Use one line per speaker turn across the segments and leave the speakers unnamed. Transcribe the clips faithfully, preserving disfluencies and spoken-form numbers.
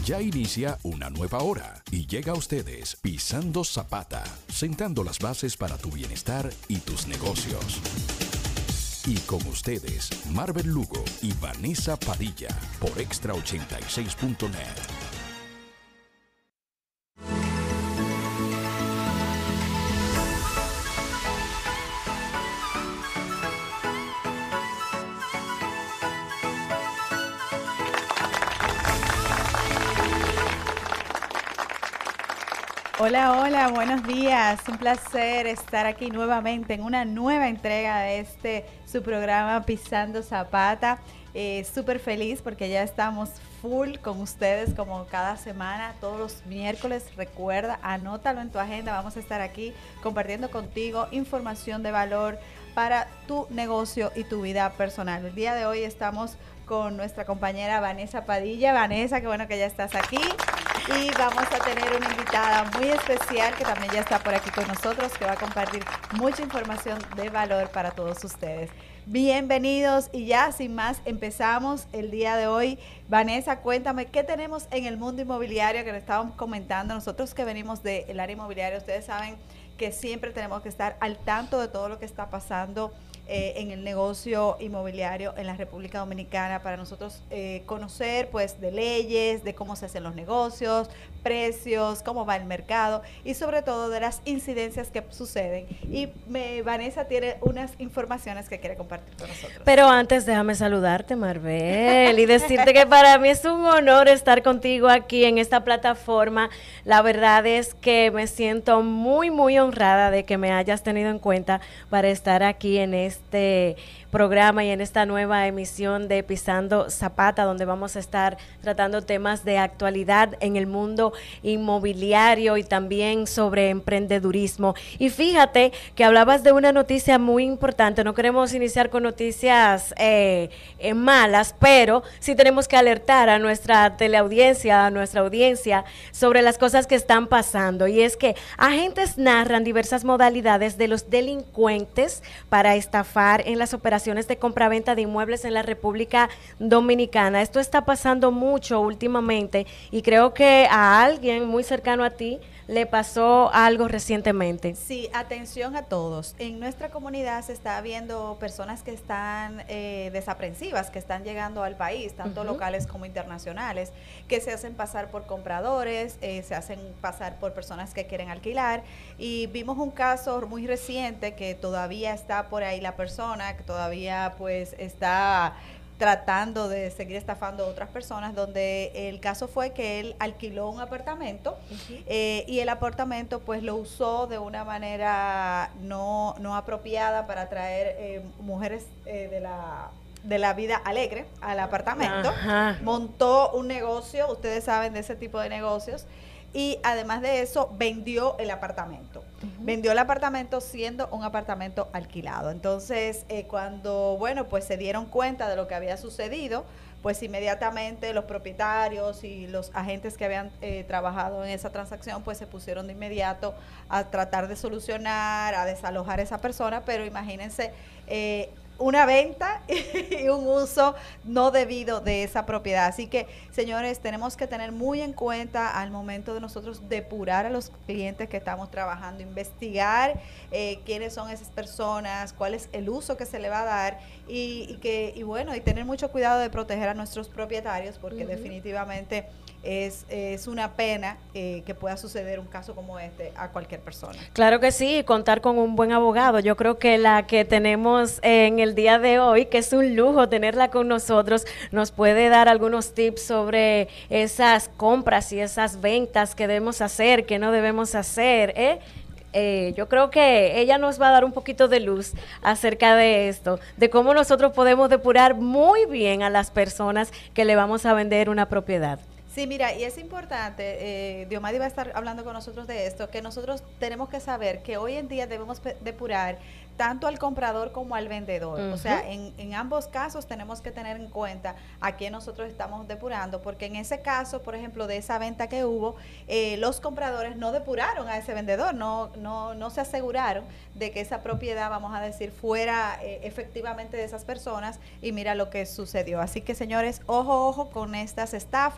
Ya inicia una nueva hora y llega a ustedes Pisando Zapata, sentando las bases para tu bienestar y tus negocios. Y con ustedes, Marvel Lugo y Vanessa Padilla, por Extra ochenta y seis punto net.
Hola, hola, buenos días. Un placer estar aquí nuevamente en una nueva entrega de este su programa Pisando Zapata. Eh, Súper feliz porque ya estamos full con ustedes como cada semana, todos los miércoles. Recuerda, anótalo en tu agenda. Vamos a estar aquí compartiendo contigo información de valor para tu negocio y tu vida personal. El día de hoy estamos con nuestra compañera Vanessa Padilla. Vanessa, qué bueno que ya estás aquí. Y vamos a tener una invitada muy especial que también ya está por aquí con nosotros, que va a compartir mucha información de valor para todos ustedes. Bienvenidos y ya sin más empezamos el día de hoy. Vanessa, cuéntame, ¿qué tenemos en el mundo inmobiliario que le estábamos comentando? Nosotros que venimos del área inmobiliaria, ustedes saben que siempre tenemos que estar al tanto de todo lo que está pasando Eh, en el negocio inmobiliario en la República Dominicana, para nosotros eh, conocer pues de leyes, de cómo se hacen los negocios, precios, cómo va el mercado y sobre todo de las incidencias que suceden. Y me, Vanessa tiene unas informaciones que quiere compartir con nosotros.
Pero antes déjame saludarte, Marvel, y decirte que para mí es un honor estar contigo aquí en esta plataforma. La verdad es que me siento muy, muy honrada de que me hayas tenido en cuenta para estar aquí en este este programa y en esta nueva emisión de Pisando Zapata, donde vamos a estar tratando temas de actualidad en el mundo inmobiliario y también sobre emprendedurismo. Y fíjate que hablabas de una noticia muy importante. No queremos iniciar con noticias eh, eh, malas, pero sí tenemos que alertar a nuestra teleaudiencia, a nuestra audiencia sobre las cosas que están pasando. Y es que agentes narran diversas modalidades de los delincuentes para estafar en las operaciones de compraventa de inmuebles en la República Dominicana. Esto está pasando mucho últimamente y creo que a alguien muy cercano a ti le pasó algo recientemente.
Sí, atención a todos. En nuestra comunidad se está viendo personas que están eh, desaprensivas, que están llegando al país, tanto uh-huh. locales como internacionales, que se hacen pasar por compradores, eh, se hacen pasar por personas que quieren alquilar. Y vimos un caso muy reciente que todavía está por ahí la persona, que todavía pues está tratando de seguir estafando a otras personas, donde el caso fue que él alquiló un apartamento uh-huh. eh, y el apartamento pues lo usó de una manera no, no apropiada para atraer eh, mujeres eh, de la de la vida alegre al apartamento. Ajá. Montó un negocio, ustedes saben de ese tipo de negocios, y además de eso vendió el apartamento. Uh-huh. Vendió el apartamento siendo un apartamento alquilado. Entonces, eh, cuando, bueno, pues se dieron cuenta de lo que había sucedido, pues inmediatamente los propietarios y los agentes que habían eh, trabajado en esa transacción, pues se pusieron de inmediato a tratar de solucionar, a desalojar a esa persona, pero imagínense, eh, una venta y un uso no debido de esa propiedad. Así que, señores, tenemos que tener muy en cuenta al momento de nosotros depurar a los clientes que estamos trabajando, investigar eh, quiénes son esas personas, cuál es el uso que se le va a dar y, y que y bueno, y tener mucho cuidado de proteger a nuestros propietarios, porque uh-huh. definitivamente es, es una pena eh, que pueda suceder un caso como este a cualquier persona.
Claro que sí, contar con un buen abogado. Yo creo que la que tenemos en el día de hoy, que es un lujo tenerla con nosotros, nos puede dar algunos tips sobre esas compras y esas ventas que debemos hacer, que no debemos hacer, ¿eh? Eh, yo creo que ella nos va a dar un poquito de luz acerca de esto, de cómo nosotros podemos depurar muy bien a las personas que le vamos a vender una propiedad.
Sí, mira, y es importante, eh, Diomadi va a estar hablando con nosotros de esto, que nosotros tenemos que saber que hoy en día debemos depurar tanto al comprador como al vendedor. Uh-huh. O sea, en, en ambos casos tenemos que tener en cuenta a quién nosotros estamos depurando, porque en ese caso, por ejemplo, de esa venta que hubo, eh, los compradores no depuraron a ese vendedor, no, no, no se aseguraron de que esa propiedad, vamos a decir, fuera eh, efectivamente de esas personas, y mira lo que sucedió. Así que, señores, ojo, ojo con estas estafas.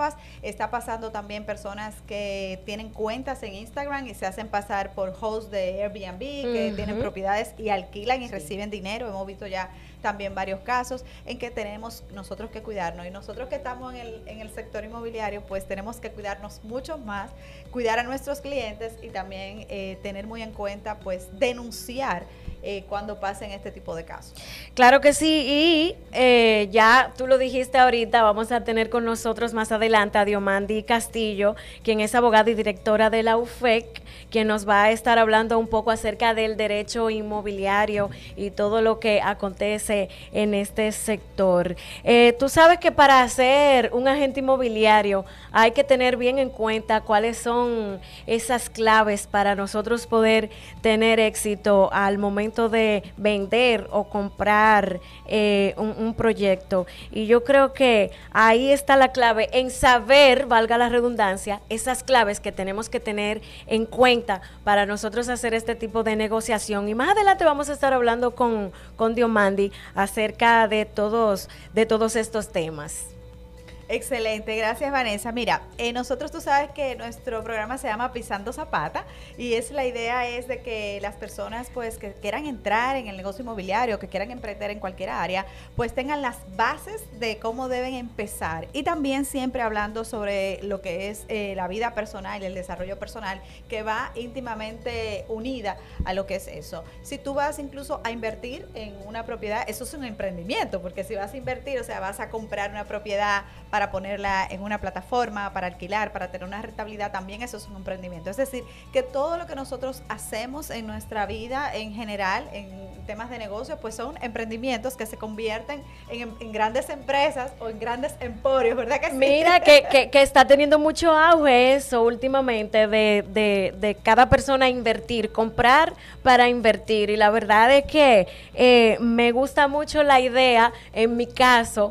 está pasando también personas que tienen cuentas en Instagram y se hacen pasar por hosts de Airbnb, que uh-huh. tienen propiedades y alquilan y sí. reciben dinero. Hemos visto ya también varios casos en que tenemos nosotros que cuidarnos, y nosotros que estamos en el, en el sector inmobiliario, pues tenemos que cuidarnos mucho más, cuidar a nuestros clientes y también eh, tener muy en cuenta, pues, denunciar Eh, cuando pasen este tipo de casos.
Claro que sí, y eh, ya tú lo dijiste ahorita, vamos a tener con nosotros más adelante a Diomandi Castillo, quien es abogada y directora de la U F E C, quien nos va a estar hablando un poco acerca del derecho inmobiliario y todo lo que acontece en este sector. Eh, tú sabes que para ser un agente inmobiliario hay que tener bien en cuenta cuáles son esas claves para nosotros poder tener éxito al momento de vender o comprar eh, un, un proyecto. Y yo creo que ahí está la clave en saber, valga la redundancia, esas claves que tenemos que tener en cuenta para nosotros hacer este tipo de negociación. Y más adelante vamos a estar hablando con, con Diomandi acerca de todos, de todos estos temas.
Excelente, gracias Vanessa. Mira, eh, nosotros tú sabes que nuestro programa se llama Pisando Zapata, y es la idea es de que las personas pues que quieran entrar en el negocio inmobiliario, que quieran emprender en cualquier área, pues tengan las bases de cómo deben empezar, y también siempre hablando sobre lo que es eh, la vida personal y el desarrollo personal, que va íntimamente unida a lo que es eso. Si tú vas incluso a invertir en una propiedad, eso es un emprendimiento, porque si vas a invertir, o sea, vas a comprar una propiedad para para ponerla en una plataforma, para alquilar, para tener una rentabilidad, también eso es un emprendimiento. Es decir, que todo lo que nosotros hacemos en nuestra vida en general, en temas de negocio, pues son emprendimientos que se convierten en, en grandes empresas o en grandes emporios, ¿verdad que sí?
Mira, que, que, que está teniendo mucho auge eso últimamente de, de, de cada persona invertir, comprar para invertir, y la verdad es que eh, me gusta mucho la idea, en mi caso,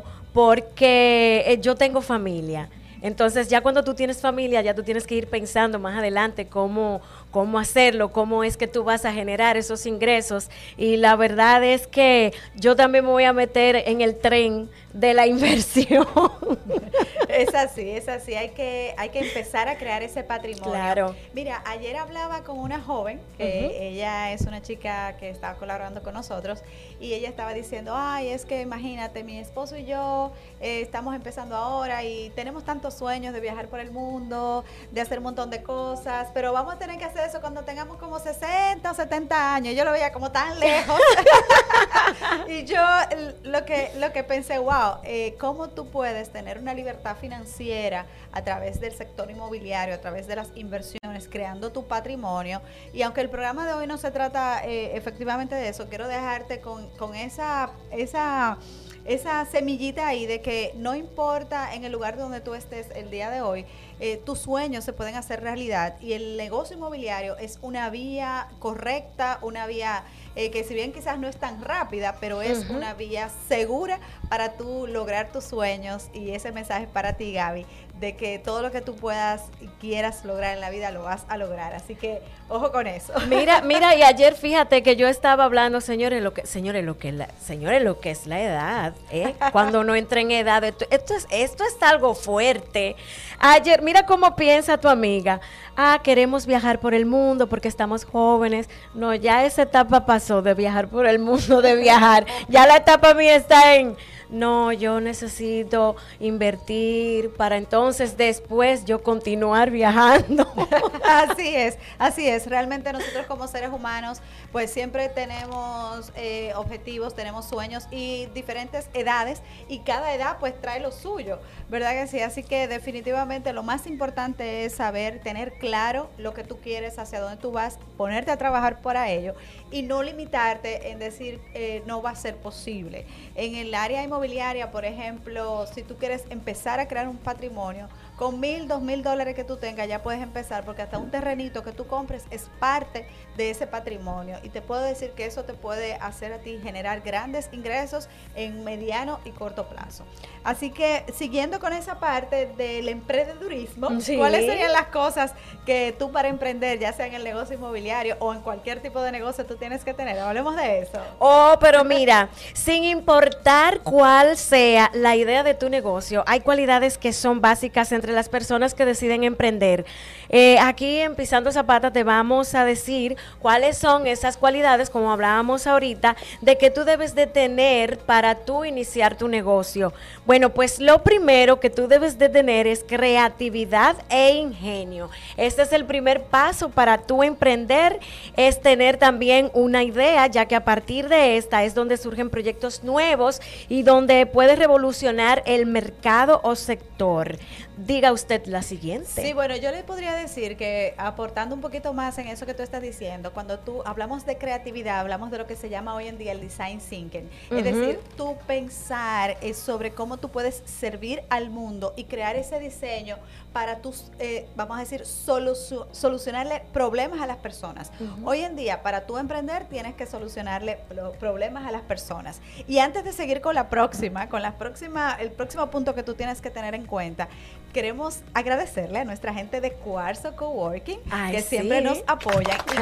porque eh, yo tengo familia. Entonces ya cuando tú tienes familia, ya tú tienes que ir pensando más adelante cómo, cómo hacerlo, cómo es que tú vas a generar esos ingresos. Y la verdad es que yo también me voy a meter en el tren de la inversión.
Es así, es así. Hay que, hay que empezar a crear ese patrimonio.
Claro.
Mira, ayer hablaba con una joven, que uh-huh. ella es una chica que estaba colaborando con nosotros, y ella estaba diciendo, ay, es que imagínate, mi esposo y yo eh, estamos empezando ahora y tenemos tantos sueños de viajar por el mundo, de hacer un montón de cosas, pero vamos a tener que hacer eso cuando tengamos como sesenta o setenta años. Yo lo veía como tan lejos. Y yo lo que, lo que pensé, wow, eh, ¿cómo tú puedes tener una libertad financiera a través del sector inmobiliario, a través de las inversiones, creando tu patrimonio? Y aunque el programa de hoy no se trata eh, efectivamente de eso, quiero dejarte con, con esa, esa, esa semillita ahí de que no importa en el lugar donde tú estés el día de hoy, eh, tus sueños se pueden hacer realidad, y el negocio inmobiliario es una vía correcta, una vía eh, que si bien quizás no es tan rápida, pero es uh-huh. una vía segura para tú lograr tus sueños. Y ese mensaje es para ti, Gaby, de que todo lo que tú puedas y quieras lograr en la vida lo vas a lograr. Así que ojo con eso.
Mira, mira, y ayer fíjate que yo estaba hablando, señores, lo que, señores, lo que la, señores, lo que es la edad, ¿eh? Cuando uno entra en edad, esto, esto es, esto es algo fuerte. Ayer, mira cómo piensa tu amiga. Ah, queremos viajar por el mundo porque estamos jóvenes. No, ya esa etapa pasó de viajar por el mundo, de viajar. Ya la etapa mía está en, no, yo necesito invertir para entonces después yo continuar viajando.
Así es, así es. Realmente nosotros como seres humanos, pues siempre tenemos eh, objetivos, tenemos sueños y diferentes edades, y cada edad pues trae lo suyo, ¿verdad que sí? Así que definitivamente lo más importante es saber, tener claro lo que tú quieres, hacia dónde tú vas, ponerte a trabajar para ello y no limitarte en decir eh, no va a ser posible. En el área inmobiliaria, por ejemplo, si tú quieres empezar a crear un patrimonio, con mil, dos mil dólares que tú tengas ya puedes empezar, porque hasta un terrenito que tú compres es parte de ese patrimonio, y te puedo decir que eso te puede hacer a ti generar grandes ingresos en mediano y corto plazo. Así que siguiendo con esa parte del emprendedurismo, sí. ¿Cuáles serían las cosas que tú para emprender, ya sea en el negocio inmobiliario o en cualquier tipo de negocio, tú tienes que tener? Hablemos de eso.
Oh, pero mira, sin importar cuál sea la idea de tu negocio, hay cualidades que son básicas entre entre las personas que deciden emprender. Eh, aquí en Pisando Zapata te vamos a decir cuáles son esas cualidades, como hablábamos ahorita, de que tú debes de tener para tú iniciar tu negocio. Bueno, pues lo primero que tú debes de tener es creatividad e ingenio. Este es el primer paso para tú emprender, es tener también una idea, ya que a partir de esta es donde surgen proyectos nuevos y donde puedes revolucionar el mercado o sector. Diga usted la siguiente.
Sí, bueno, yo le podría decir que aportando un poquito más en eso que tú estás diciendo, cuando tú hablamos de creatividad, hablamos de lo que se llama hoy en día el design thinking. Uh-huh. Es decir, tú pensar es sobre cómo tú puedes servir al mundo y crear ese diseño para tus, eh, vamos a decir, solu- solucionarle problemas a las personas. Uh-huh. Hoy en día, para tú emprender, tienes que solucionarle los problemas a las personas. Y antes de seguir con la próxima, con la próxima, el próximo punto que tú tienes que tener en cuenta, queremos agradecerle a nuestra gente de Cuarzo Coworking, Ay, que sí. siempre nos apoyan y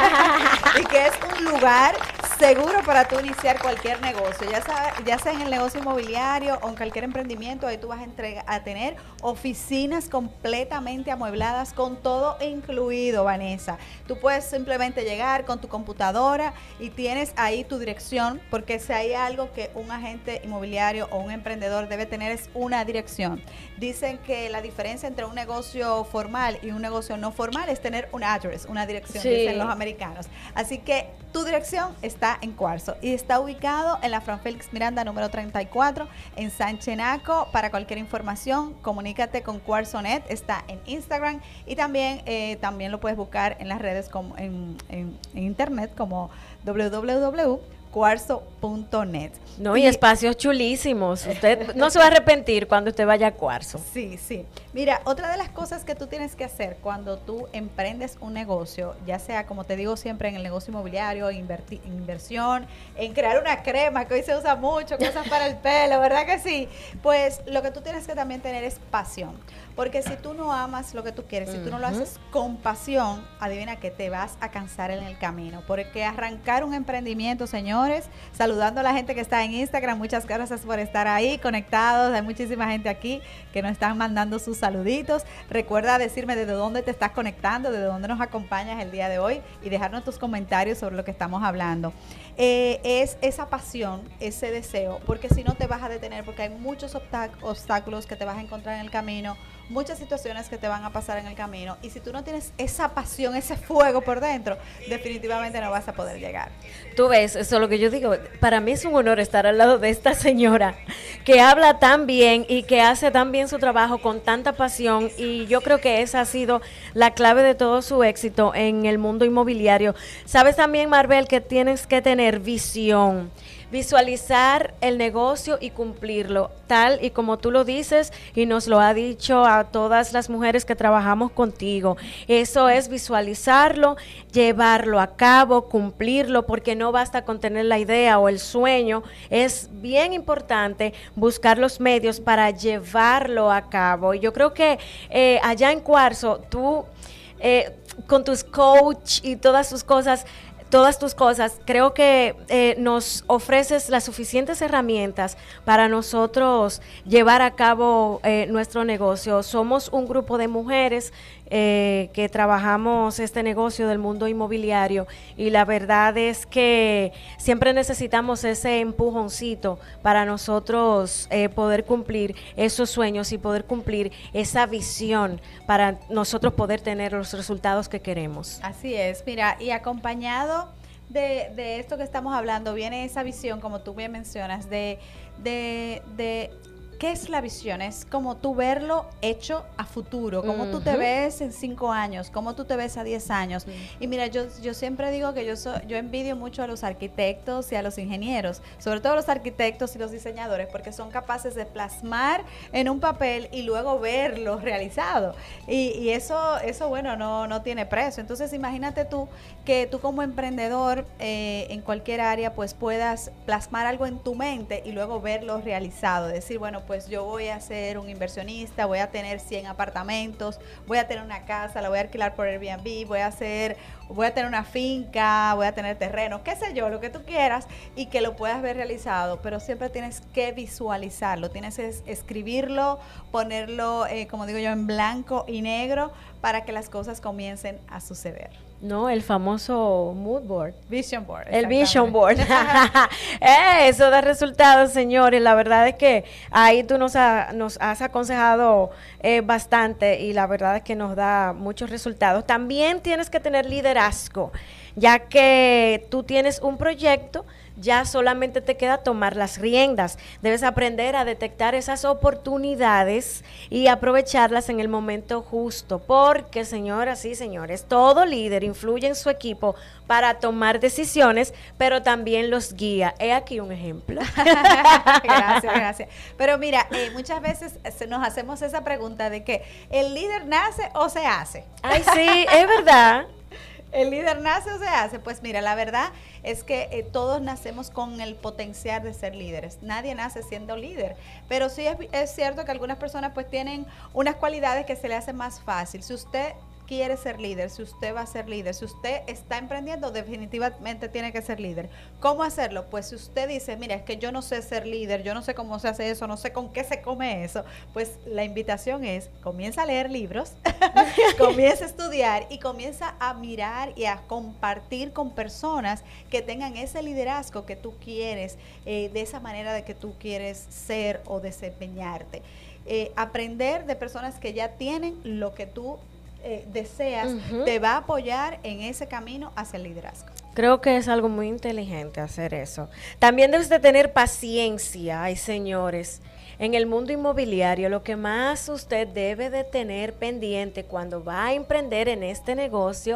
que, y que es un lugar seguro para tú iniciar cualquier negocio, ya sea, ya sea en el negocio inmobiliario o en cualquier emprendimiento. Ahí tú vas a, entregar, a tener oficinas completamente amuebladas con todo incluido, Vanessa. Tú puedes simplemente llegar con tu computadora y tienes ahí tu dirección, porque si hay algo que un agente inmobiliario o un emprendedor debe tener es una dirección. Dicen que la diferencia entre un negocio formal y un negocio no formal es tener un address, una dirección, sí. dicen los americanos. Así que tu dirección está en Cuarzo y está ubicado en la Fran Félix Miranda número treinta y cuatro en Sánchez Naco. Para cualquier información, comunícate con CuarzoNet, está en Instagram y también, eh, también lo puedes buscar en las redes como en, en, en internet como doble u doble u doble u punto cuarzo punto net.
No, y, y espacios chulísimos. Usted no se va a arrepentir cuando usted vaya a Cuarzo.
Sí, sí. Mira, otra de las cosas que tú tienes que hacer cuando tú emprendes un negocio, ya sea, como te digo siempre, en el negocio inmobiliario, inverti- inversión, en crear una crema, que hoy se usa mucho, cosas para el pelo, ¿verdad que sí? Pues lo que tú tienes que también tener es pasión. Porque si tú no amas lo que tú quieres, si tú no lo haces con pasión, adivina que te vas a cansar en el camino. Porque arrancar un emprendimiento, señores, saludando a la gente que está en Instagram, muchas gracias por estar ahí conectados. Hay muchísima gente aquí que nos están mandando sus saluditos. Recuerda decirme desde dónde te estás conectando, desde dónde nos acompañas el día de hoy y dejarnos tus comentarios sobre lo que estamos hablando. Eh, es esa pasión, ese deseo, porque si no te vas a detener, porque hay muchos obstác- obstáculos que te vas a encontrar en el camino, muchas situaciones que te van a pasar en el camino, y si tú no tienes esa pasión, ese fuego por dentro, definitivamente no vas a poder llegar.
Tú ves, eso es lo que yo digo, para mí es un honor estar al lado de esta señora que habla tan bien y que hace tan bien su trabajo con tanta pasión, y yo creo que esa ha sido la clave de todo su éxito en el mundo inmobiliario. Sabes también, Marbel, que tienes que tener visión, visualizar el negocio y cumplirlo, tal y como tú lo dices y nos lo ha dicho a todas las mujeres que trabajamos contigo. Eso es visualizarlo, llevarlo a cabo, cumplirlo, porque no basta con tener la idea o el sueño. Es bien importante buscar los medios para llevarlo a cabo. Y yo creo que eh, allá en Cuarzo, tú eh, con tus coach y todas tus cosas, todas tus cosas, creo que eh, nos ofreces las suficientes herramientas para nosotros llevar a cabo eh, nuestro negocio. Somos un grupo de mujeres eh, que trabajamos este negocio del mundo inmobiliario, y la verdad es que siempre necesitamos ese empujoncito para nosotros eh, poder cumplir esos sueños y poder cumplir esa visión para nosotros poder tener los resultados que queremos.
Así es, mira, y acompañado de, de esto que estamos hablando, viene esa visión, como tú bien mencionas, de, de, de ¿qué es la visión? Es como tú verlo hecho a futuro, cómo uh-huh. tú te ves en cinco años, cómo tú te ves a diez años. Uh-huh. Y mira, yo, yo siempre digo que yo, so, yo envidio mucho a los arquitectos y a los ingenieros, sobre todo a los arquitectos y los diseñadores, porque son capaces de plasmar en un papel y luego verlo realizado. Y, y eso, eso, bueno, no, no tiene precio. Entonces, imagínate tú que tú como emprendedor eh, en cualquier área, pues puedas plasmar algo en tu mente y luego verlo realizado. Decir, bueno, pues pues yo voy a ser un inversionista, voy a tener cien apartamentos, voy a tener una casa, la voy a alquilar por Airbnb, voy a hacer, voy a tener una finca, voy a tener terreno, qué sé yo, lo que tú quieras, y que lo puedas ver realizado, pero siempre tienes que visualizarlo, tienes que escribirlo, ponerlo, eh, como digo yo, en blanco y negro para que las cosas comiencen a suceder.
No, el famoso mood board.
Vision board.
El vision board. eh, eso da resultados, señores. La verdad es que ahí tú nos, ha, nos has aconsejado eh, bastante y la verdad es que nos da muchos resultados. También tienes que tener liderazgo, ya que tú tienes un proyecto, ya solamente te queda tomar las riendas. Debes aprender a detectar esas oportunidades y aprovecharlas en el momento justo, porque, señoras y señores, todo líder influye en su equipo para tomar decisiones, pero también los guía. He aquí un ejemplo.
Gracias, gracias. Pero mira, eh, muchas veces nos hacemos esa pregunta de que ¿el líder nace o se hace?
Ay, sí, es verdad.
¿El líder nace o se hace? Pues mira, la verdad es que eh, todos nacemos con el potencial de ser líderes. Nadie nace siendo líder, pero sí es, es cierto que algunas personas pues tienen unas cualidades que se le hacen más fácil. Si usted quiere ser líder, si usted va a ser líder, si usted está emprendiendo, definitivamente tiene que ser líder. ¿Cómo hacerlo? Pues si usted dice, mira, es que yo no sé ser líder, yo no sé cómo se hace eso, no sé con qué se come eso, pues la invitación es, comienza a leer libros, comienza a estudiar y comienza a mirar y a compartir con personas que tengan ese liderazgo que tú quieres, eh, de esa manera de que tú quieres ser o desempeñarte. Eh, aprender de personas que ya tienen lo que tú Eh, deseas, uh-huh. te va a apoyar en ese camino hacia el liderazgo.
Creo que es algo muy inteligente hacer eso. También debes de tener paciencia. Ay, señores, en el mundo inmobiliario lo que más usted debe de tener pendiente cuando va a emprender en este negocio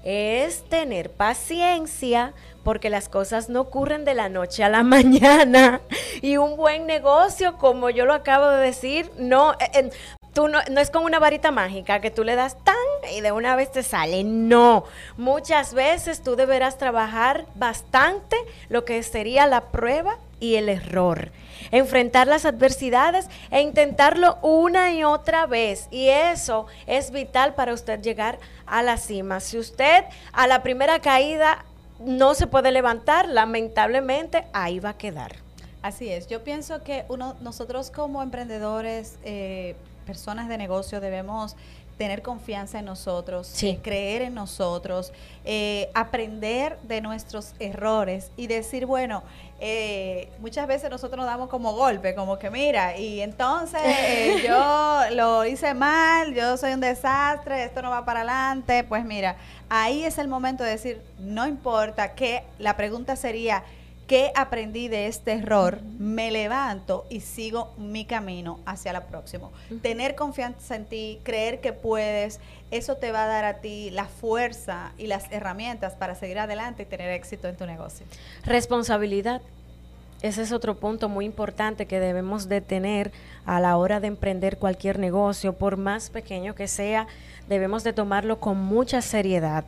es tener paciencia, porque las cosas no ocurren de la noche a la mañana, y un buen negocio, como yo lo acabo de decir, no... Eh, eh, Tú no, no es con una varita mágica que tú le das tan y de una vez te sale. No, muchas veces tú deberás trabajar bastante lo que sería la prueba y el error. Enfrentar las adversidades e intentarlo una y otra vez. Y eso es vital para usted llegar a la cima. Si usted a la primera caída no se puede levantar, lamentablemente ahí va a quedar.
Así es. Yo pienso que uno, nosotros como emprendedores, eh, personas de negocio, debemos tener confianza en nosotros, sí. eh, creer en nosotros, eh, aprender de nuestros errores y decir, bueno, eh, muchas veces nosotros nos damos como golpe, como que mira, y entonces eh, yo lo hice mal, yo soy un desastre, esto no va para adelante. Pues mira, ahí es el momento de decir, no importa, que la pregunta sería, ¿qué aprendí de este error? Me levanto y sigo mi camino hacia la próxima. Uh-huh. Tener confianza en ti, creer que puedes, eso te va a dar a ti la fuerza y las herramientas para seguir adelante y tener éxito en tu negocio.
Responsabilidad. Ese es otro punto muy importante que debemos de tener a la hora de emprender cualquier negocio, por más pequeño que sea, debemos de tomarlo con mucha seriedad.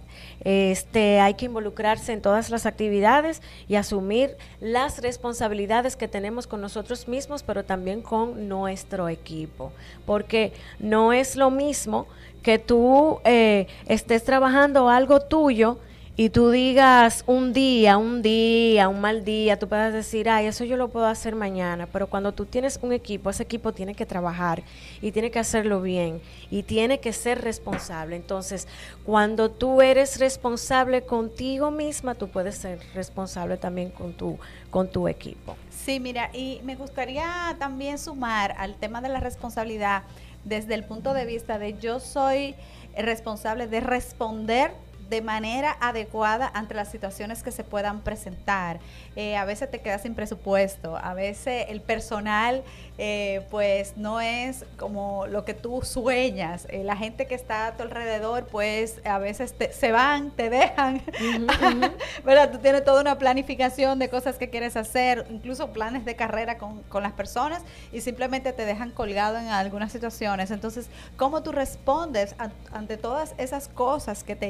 Este, hay que involucrarse en todas las actividades y asumir las responsabilidades que tenemos con nosotros mismos, pero también con nuestro equipo, porque no es lo mismo que tú eh, estés trabajando algo tuyo y tú digas un día, un día, un mal día, tú puedes decir, ay, eso yo lo puedo hacer mañana, pero cuando tú tienes un equipo, ese equipo tiene que trabajar y tiene que hacerlo bien y tiene que ser responsable. Entonces, cuando tú eres responsable contigo misma, tú puedes ser responsable también con tu, con tu equipo.
Sí, mira, y me gustaría también sumar al tema de la responsabilidad desde el punto de vista de yo soy responsable de responder de manera adecuada ante las situaciones que se puedan presentar. Eh, a veces te quedas sin presupuesto, a veces el personal eh, pues no es como lo que tú sueñas. Eh, la gente que está a tu alrededor pues a veces te, se van, te dejan, uh-huh, uh-huh. ¿verdad? Tú tienes toda una planificación de cosas que quieres hacer, incluso planes de carrera con, con las personas, y simplemente te dejan colgado en algunas situaciones. Entonces, ¿cómo tú respondes a, ante todas esas cosas que te llegan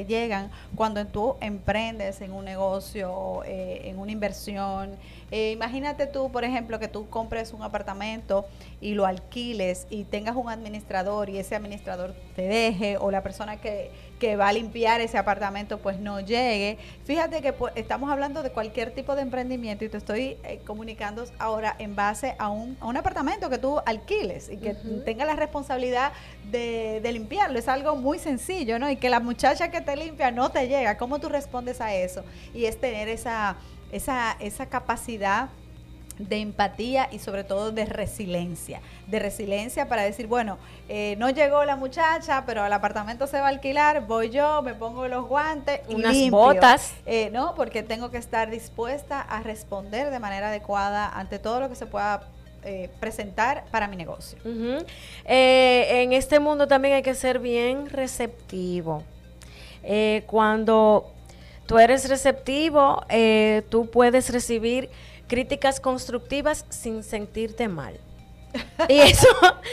cambian cuando tú emprendes en un negocio, eh, en una inversión. Eh, imagínate tú, por ejemplo, que tú compres un apartamento y lo alquiles y tengas un administrador y ese administrador te deje, o la persona que, que va a limpiar ese apartamento pues no llegue. Fíjate que pues, estamos hablando de cualquier tipo de emprendimiento y te estoy eh, comunicando ahora en base a un, a un apartamento que tú alquiles y que uh-huh. tenga la responsabilidad de, de limpiarlo. Es algo muy sencillo, ¿no? Y que la muchacha que te limpia no te llega. ¿Cómo tú respondes a eso? Y es tener esa... Esa, esa capacidad de empatía y sobre todo de resiliencia, de resiliencia para decir, bueno, eh, no llegó la muchacha, pero el apartamento se va a alquilar, voy yo, me pongo los guantes y
unas
limpio.
botas,
eh, no, porque tengo que estar dispuesta a responder de manera adecuada ante todo lo que se pueda eh, presentar para mi negocio.
Uh-huh. Eh, en este mundo también hay que ser bien receptivo. Eh, cuando tú eres receptivo, eh, tú puedes recibir críticas constructivas sin sentirte mal. Y eso,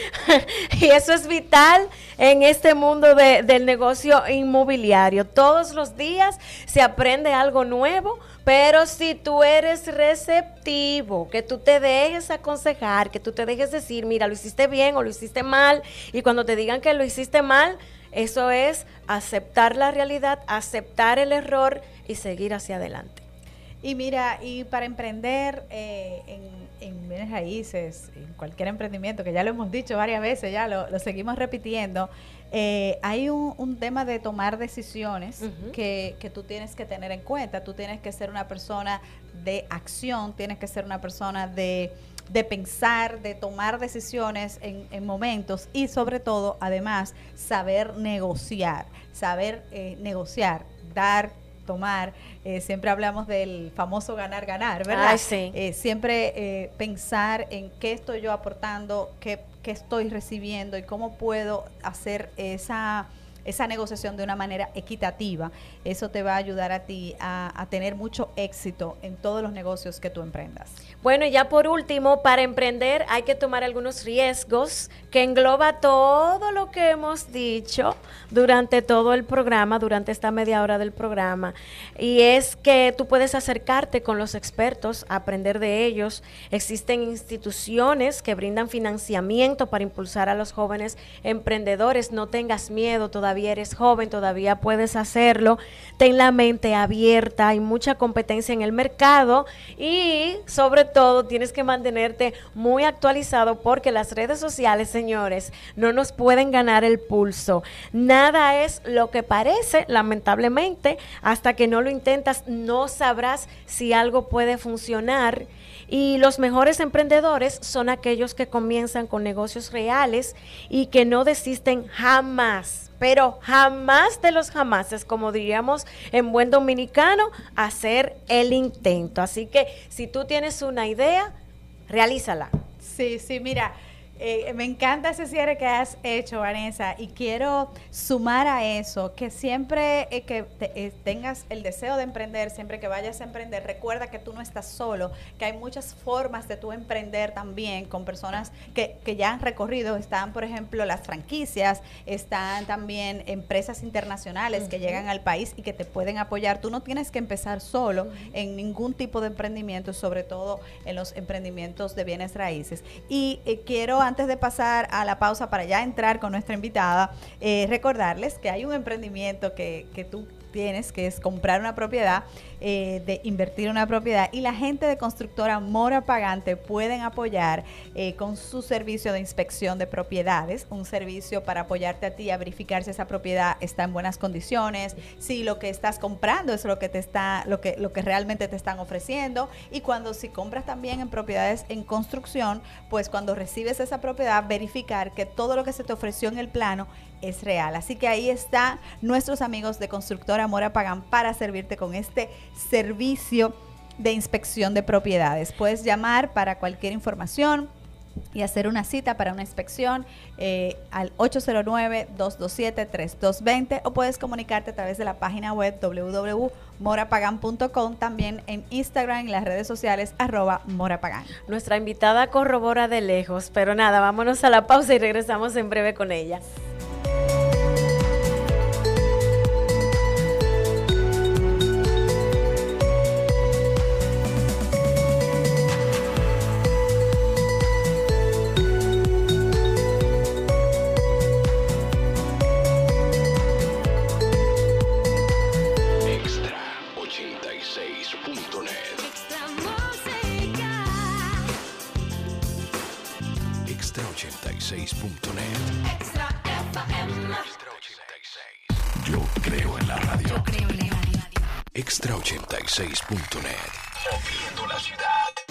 y eso es vital en este mundo de, del negocio inmobiliario. Todos los días se aprende algo nuevo, pero si tú eres receptivo, que tú te dejes aconsejar, que tú te dejes decir, mira, lo hiciste bien o lo hiciste mal, y cuando te digan que lo hiciste mal, eso es aceptar la realidad, aceptar el error y seguir hacia adelante.
Y mira, y para emprender eh, en, en bienes raíces, en cualquier emprendimiento, que ya lo hemos dicho varias veces, ya lo, lo seguimos repitiendo, eh, hay un, un tema de tomar decisiones uh-huh. que, que tú tienes que tener en cuenta. Tú tienes que ser una persona de acción, tienes que ser una persona de... de pensar, de tomar decisiones en, en momentos y sobre todo, además, saber negociar, saber eh, negociar, dar, tomar. Eh, siempre hablamos del famoso ganar, ganar, ¿verdad?
Ay, sí.
Eh, siempre eh, pensar en qué estoy yo aportando, qué, qué estoy recibiendo y cómo puedo hacer esa... esa negociación de una manera equitativa. Eso te va a ayudar a ti a, a tener mucho éxito en todos los negocios que tú emprendas.
Bueno, y ya por último, para emprender hay que tomar algunos riesgos que engloba todo lo que hemos dicho durante todo el programa, durante esta media hora del programa. Y es que tú puedes acercarte con los expertos, aprender de ellos. Existen instituciones que brindan financiamiento para impulsar a los jóvenes emprendedores. No tengas miedo, todavía eres joven, todavía puedes hacerlo. Ten la mente abierta, hay mucha competencia en el mercado y sobre todo tienes que mantenerte muy actualizado porque las redes sociales, señores, no nos pueden ganar el pulso. Nada es lo que parece, lamentablemente, hasta que no lo intentas no sabrás si algo puede funcionar. Y los mejores emprendedores son aquellos que comienzan con negocios reales y que no desisten jamás, pero jamás de los jamases, como diríamos en buen dominicano, hacer el intento. Así que si tú tienes una idea, realízala.
Sí, sí, mira, eh, me encanta ese cierre que has hecho, Vanessa, y quiero sumar a eso, que siempre eh, que te, eh, tengas el deseo de emprender, siempre que vayas a emprender, recuerda que tú no estás solo, que hay muchas formas de tú emprender también con personas que, que ya han recorrido. Están, por ejemplo, las franquicias, están también empresas internacionales uh-huh. que llegan al país y que te pueden apoyar. Tú no tienes que empezar solo uh-huh. en ningún tipo de emprendimiento, sobre todo en los emprendimientos de bienes raíces. Y eh, quiero antes de pasar a la pausa para ya entrar con nuestra invitada, eh, recordarles que hay un emprendimiento que, que tú tienes, que es comprar una propiedad, eh, de invertir en una propiedad, y la gente de Constructora Mora Pagante pueden apoyar eh, con su servicio de inspección de propiedades, un servicio para apoyarte a ti a verificar si esa propiedad está en buenas condiciones, si lo que estás comprando es lo que te está, lo que, lo que realmente te están ofreciendo. Y cuando si compras también en propiedades en construcción, pues cuando recibes esa propiedad, verificar que todo lo que se te ofreció en el plano es real. Así que ahí están nuestros amigos de Constructora Mora Pagán para servirte con este servicio de inspección de propiedades. Puedes llamar para cualquier información y hacer una cita para una inspección eh, al ocho cero nueve, dos dos siete, tres dos dos cero, o puedes comunicarte a través de la página web doble u doble u doble u punto mora pagan punto com, también en Instagram y las redes sociales arroba morapagan.
Nuestra invitada corrobora de lejos, pero nada, vámonos a la pausa y regresamos en breve con ella.
extra ochenta y seis punto net.
Extra F M.
Extra ochenta y seis. Yo creo en la radio.
Yo creo en la radio.
Extra ochenta y seis punto net. Moviendo la ciudad.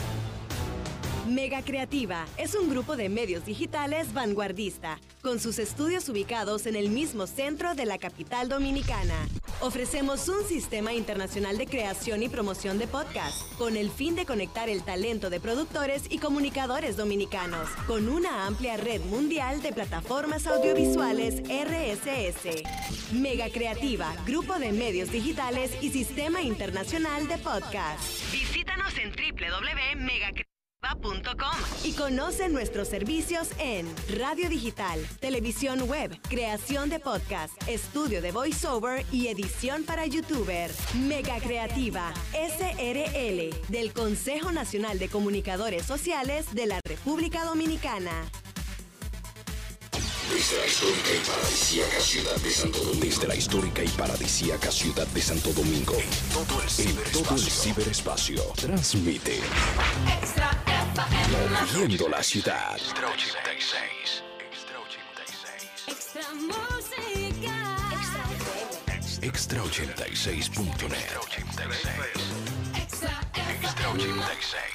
Mega Creativa es un grupo de medios digitales vanguardista, con sus estudios ubicados en el mismo centro de la capital dominicana. Ofrecemos un sistema internacional de creación y promoción de podcast, con el fin de conectar el talento de productores y comunicadores dominicanos, con una amplia red mundial de plataformas audiovisuales R S S. Mega Creativa, grupo de medios digitales y sistema internacional de podcast. Visítanos en doble u doble u doble u punto mega creativa punto com y conoce nuestros servicios en radio digital, televisión web, creación de podcast, estudio de voiceover y edición para youtuber. Mega Creativa S R L del Consejo Nacional de Comunicadores Sociales de la República Dominicana.
Desde la histórica y paradisíaca ciudad de Santo Domingo. Desde la histórica y paradisíaca ciudad de Santo Domingo. En todo el ciberespacio. Todo el ciberespacio. Transmite.
Extra F M.
Moviendo la ciudad. Extra ochenta y seis.
Extra música. Extra F M.
Extra ochenta y seis punto net.
Extra F M.
Extra ochenta y seis.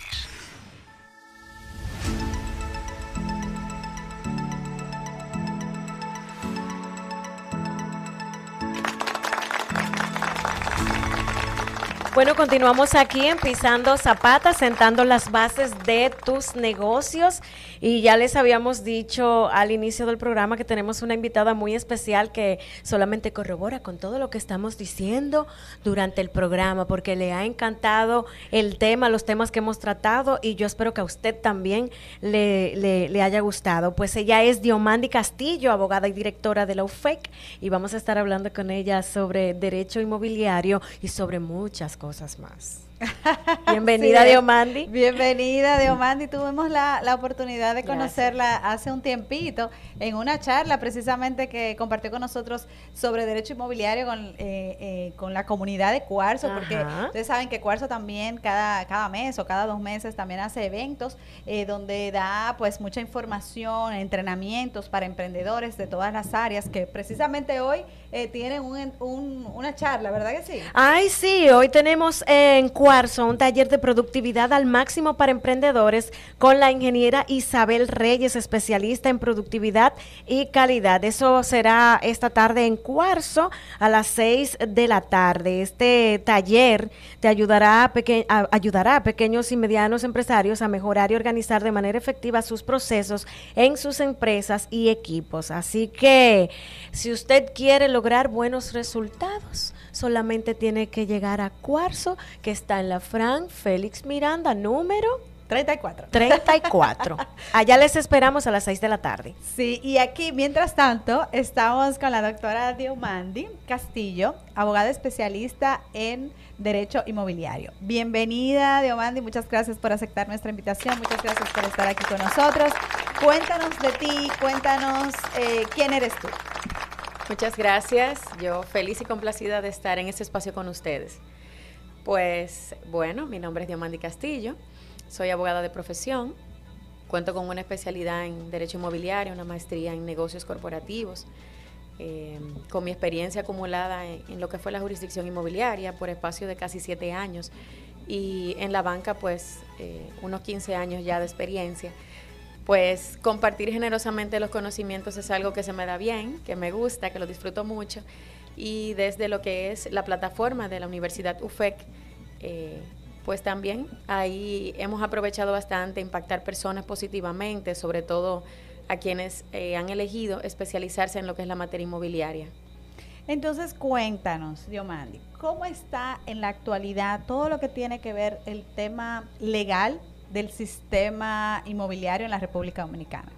Bueno, continuamos aquí en Pisando Zapata, sentando las bases de tus negocios. Y ya les habíamos dicho al inicio del programa que tenemos una invitada muy especial que solamente corrobora con todo lo que estamos diciendo durante el programa, porque le ha encantado el tema, los temas que hemos tratado, y yo espero que a usted también le, le, le haya gustado. Pues ella es Diomandi Castillo, abogada y directora de la U F E C, y vamos a estar hablando con ella sobre derecho inmobiliario y sobre muchas cosas más. Bienvenida,
sí,
Diomandi.
Bienvenida, Diomandi. Tuvimos la, la oportunidad de conocerla Gracias. hace un tiempito en una charla precisamente que compartió con nosotros sobre derecho inmobiliario con, eh, eh, con la comunidad de Cuarzo, Ajá. porque ustedes saben que Cuarzo también cada, cada mes o cada dos meses también hace eventos eh, donde da pues mucha información, entrenamientos para emprendedores de todas las áreas, que precisamente hoy eh, tienen un, un, una charla, ¿verdad que sí?
Ay, sí, hoy tenemos en Cuarzo un taller de productividad al máximo para emprendedores con la ingeniera Isabel Reyes, especialista en productividad y calidad. Eso será esta tarde en Cuarzo a las seis de la tarde. Este taller te ayudará a, peque- a, ayudará a pequeños y medianos empresarios a mejorar y organizar de manera efectiva sus procesos en sus empresas y equipos. Así que si usted quiere lograr buenos resultados, solamente tiene que llegar a Cuarzo, que está en la Fran Félix Miranda, número
treinta y cuatro.
treinta y cuatro. Allá les esperamos a las seis de la tarde.
Sí, y aquí, mientras tanto, estamos con la doctora Diomandi Castillo, abogada especialista en Derecho Inmobiliario. Bienvenida, Diomandi, muchas gracias por aceptar nuestra invitación, muchas gracias por estar aquí con nosotros. Cuéntanos de ti, cuéntanos eh, quién eres tú.
Muchas gracias, yo feliz y complacida de estar en este espacio con ustedes. Pues bueno, mi nombre es Diomandi Castillo, soy abogada de profesión, cuento con una especialidad en Derecho Inmobiliario, una maestría en Negocios Corporativos, eh, con mi experiencia acumulada en, en lo que fue la jurisdicción inmobiliaria por espacio de casi siete años y en la banca pues eh, unos quince años ya de experiencia. Pues compartir generosamente los conocimientos es algo que se me da bien, que me gusta, que lo disfruto mucho. Y desde lo que es la plataforma de la Universidad U F E C, eh, pues también ahí hemos aprovechado bastante impactar personas positivamente, sobre todo a quienes eh, han elegido especializarse en lo que es la materia inmobiliaria.
Entonces, cuéntanos, Diomandi, ¿cómo está en la actualidad todo lo que tiene que ver el tema legal del sistema inmobiliario en la República Dominicana?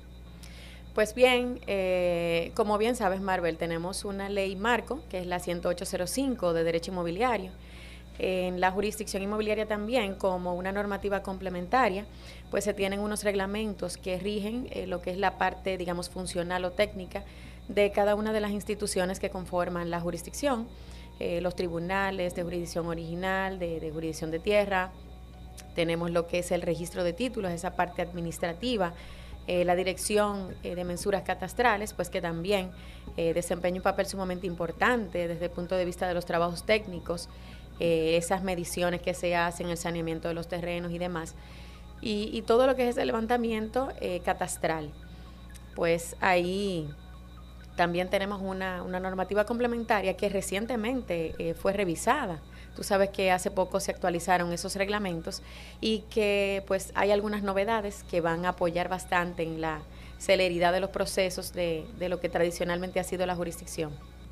Pues bien, eh, como bien sabes, Marvel, tenemos una ley marco, que es la ciento ocho cero cinco de Derecho Inmobiliario. En la jurisdicción inmobiliaria también, como una normativa complementaria, pues se tienen unos reglamentos que rigen eh, lo que es la parte, digamos, funcional o técnica de cada una de las instituciones que conforman la jurisdicción, eh, los tribunales de jurisdicción original, de, de jurisdicción de tierra. Tenemos lo que es el registro de títulos, esa parte administrativa, eh, la Dirección eh, de Mensuras Catastrales, pues que también eh, desempeña un papel sumamente importante desde el punto de vista de los trabajos técnicos, eh, esas mediciones que se hacen, el saneamiento de los terrenos y demás, y, y todo lo que es el levantamiento eh, catastral. Pues ahí también tenemos una, una normativa complementaria que recientemente eh, fue revisada. Tú sabes que hace poco se actualizaron esos reglamentos y que pues hay algunas novedades que van a apoyar bastante en la celeridad de los procesos de, de lo que tradicionalmente ha sido la jurisdicción.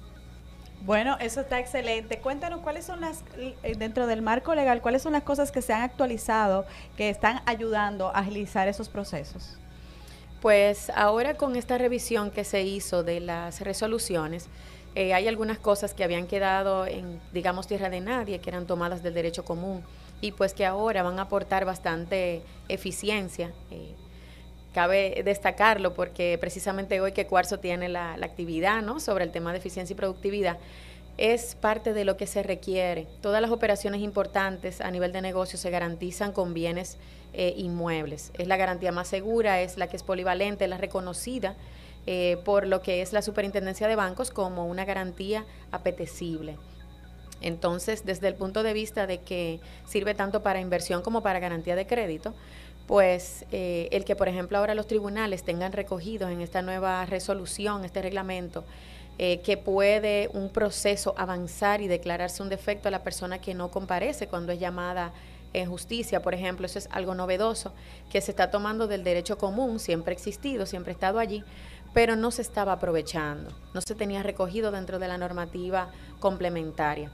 Bueno, eso está excelente. Cuéntanos cuáles son las, dentro del marco legal, cuáles son las cosas que se han actualizado, que están ayudando a agilizar esos procesos.
Pues ahora con esta revisión que se hizo de las resoluciones, eh, hay algunas cosas que habían quedado en, digamos, tierra de nadie, que eran tomadas del derecho común, y pues que ahora van a aportar bastante eficiencia. Eh, cabe destacarlo porque precisamente hoy que Cuarzo tiene la, la actividad, ¿no?, sobre el tema de eficiencia y productividad, es parte de lo que se requiere. Todas las operaciones importantes a nivel de negocio se garantizan con bienes eh, inmuebles. Es la garantía más segura, es la que es polivalente, es la reconocida eh, por lo que es la Superintendencia de Bancos como una garantía apetecible. Entonces, desde el punto de vista de que sirve tanto para inversión como para garantía de crédito, pues eh, el que, por ejemplo, ahora los tribunales tengan recogidos en esta nueva resolución, este reglamento, eh, que puede un proceso avanzar y declararse un defecto a la persona que no comparece cuando es llamada en justicia, por ejemplo, eso es algo novedoso, que se está tomando del derecho común, siempre ha existido, siempre ha estado allí, pero no se estaba aprovechando, no se tenía recogido dentro de la normativa complementaria.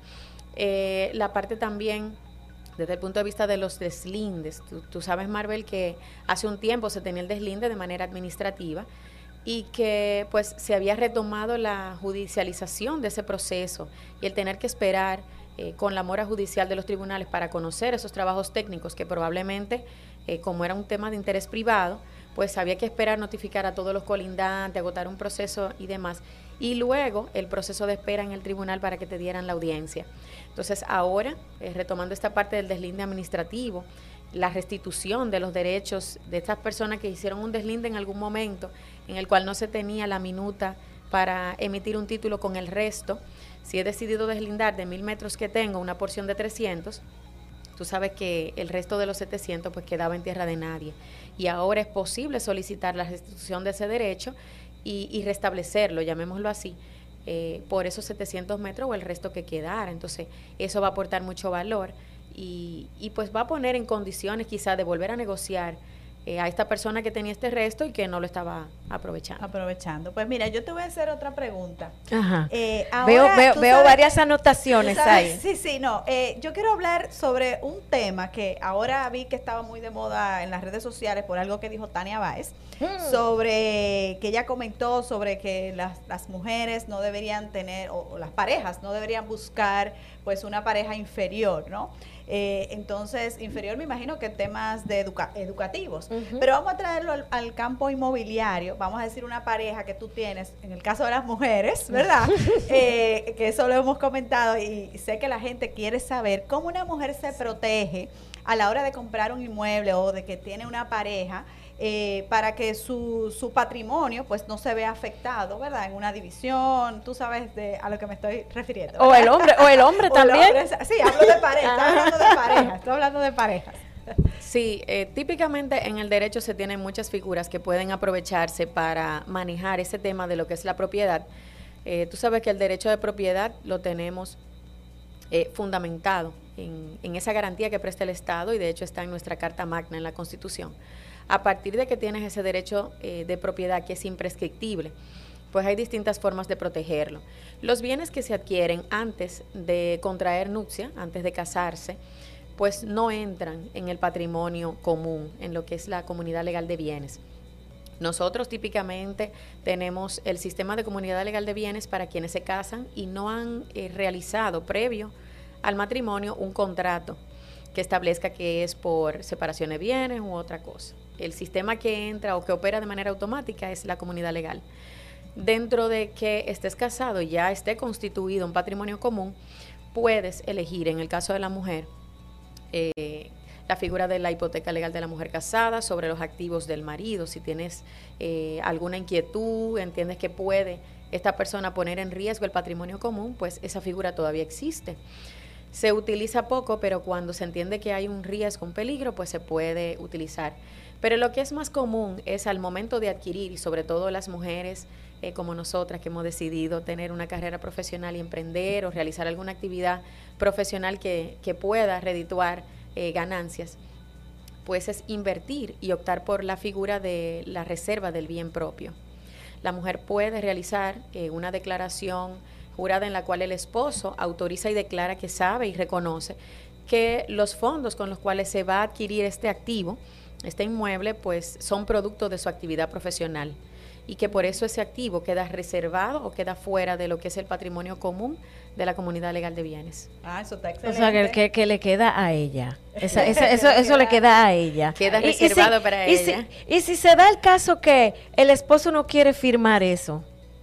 Eh, la parte también, desde el punto de vista de los deslindes, tú, tú sabes, Marvel, que hace un tiempo se tenía el deslinde de manera administrativa y que pues se había retomado la judicialización de ese proceso y el tener que esperar eh, con la mora judicial de los tribunales para conocer esos trabajos técnicos que probablemente, eh, como era un tema de interés privado, pues había que esperar notificar a todos los colindantes, agotar un proceso y demás, y luego el proceso de espera en el tribunal para que te dieran la audiencia. Entonces ahora, eh, retomando esta parte del deslinde administrativo, la restitución de los derechos de estas personas que hicieron un deslinde en algún momento en el cual no se tenía la minuta para emitir un título con el resto, si he decidido deslindar de mil metros que tengo una porción de trescientos, tú sabes que el resto de los setecientos pues quedaba en tierra de nadie. Y ahora es posible solicitar la restitución de ese derecho y, y restablecerlo, llamémoslo así, eh, por esos setecientos metros o el resto que quedara. Entonces, eso va a aportar mucho valor y, y pues va a poner en condiciones quizás de volver a negociar eh, a esta persona que tenía este resto y que no lo estaba aprovechando.
Aprovechando. Pues mira, yo te voy a hacer otra pregunta.
Ajá.
Eh, ahora,
veo veo,
tú
veo
sabes-
varias anotaciones
tú sabes-
ahí.
Sí, sí, no. Eh, yo quiero hablar sobre un tema que ahora vi que estaba muy de moda en las redes sociales por algo que dijo Tania Báez,
Mm.
sobre que ella comentó sobre que las, las mujeres no deberían tener, o, o las parejas no deberían buscar pues una pareja inferior, ¿no? Eh, entonces, inferior me imagino que temas de educa- educativos.
Ujú.
Pero vamos a traerlo al, al campo inmobiliario. Vamos a decir una pareja que tú tienes, en el caso de las mujeres, ¿verdad? Eh, que eso lo hemos comentado y sé que la gente quiere saber cómo una mujer se protege a la hora de comprar un inmueble o de que tiene una pareja, eh, para que su, su patrimonio pues no se vea afectado, ¿verdad? En una división, tú sabes de a lo que me estoy refiriendo,
O
¿verdad?
el hombre, o el hombre
O el
también.
hombre, sí, hablo de pareja, estoy hablando de parejas, estoy hablando de parejas.
Sí, eh, típicamente en el derecho se tienen muchas figuras que pueden aprovecharse para manejar ese tema de lo que es la propiedad. Eh, tú sabes que el derecho de propiedad lo tenemos eh, fundamentado en, en esa garantía que presta el Estado y de hecho está en nuestra Carta Magna, en la Constitución. A partir de que tienes ese derecho eh, de propiedad que es imprescriptible, pues hay distintas formas de protegerlo. Los bienes que se adquieren antes de contraer nupcia, antes de casarse, pues no entran en el patrimonio común, en lo que es la comunidad legal de bienes. Nosotros típicamente tenemos el sistema de comunidad legal de bienes para quienes se casan y no han eh, realizado previo al matrimonio un contrato que establezca que es por separación de bienes u otra cosa. El sistema que entra o que opera de manera automática es la comunidad legal. Dentro de que estés casado y ya esté constituido un patrimonio común, puedes elegir, en el caso de la mujer, eh, la figura de la hipoteca legal de la mujer casada sobre los activos del marido. Si tienes eh, alguna inquietud, entiendes que puede esta persona poner en riesgo el patrimonio común, pues esa figura todavía existe. Se utiliza poco, pero cuando se entiende que hay un riesgo, un peligro, pues se puede utilizar. Pero lo que es más común es al momento de adquirir, y sobre todo las mujeres eh, como nosotras que hemos decidido tener una carrera profesional y emprender o realizar alguna actividad profesional que, que pueda redituar eh, ganancias, pues es invertir y optar por la figura de la reserva del bien propio. La mujer puede realizar eh, una declaración jurada en la cual el esposo autoriza y declara que sabe y reconoce que los fondos con los cuales se va a adquirir este activo, este inmueble, pues son producto de su actividad profesional y que por eso ese activo queda reservado o queda fuera de lo que es el patrimonio común de la comunidad legal de bienes.
Ah, eso está
O
excelente.
sea, que, que, que le queda a ella. Esa, esa, eso eso le queda a ella.
Queda
Y- y
reservado
si-
para
y
ella.
Si, y si se da el caso que el esposo no quiere firmar eso.